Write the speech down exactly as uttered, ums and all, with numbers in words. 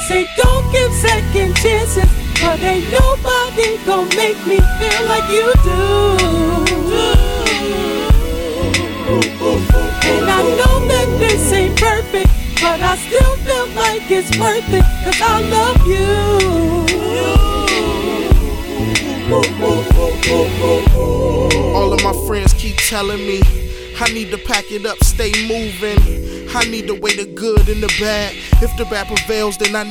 say don't give second chances, but ain't nobody gon' make me feel like you do. And I know that this ain't perfect, but I still feel like it's worth it, cause I love you. All of my friends keep telling me I need to pack it up, stay moving. I need to weigh the good and the bad. If the bad prevails, then I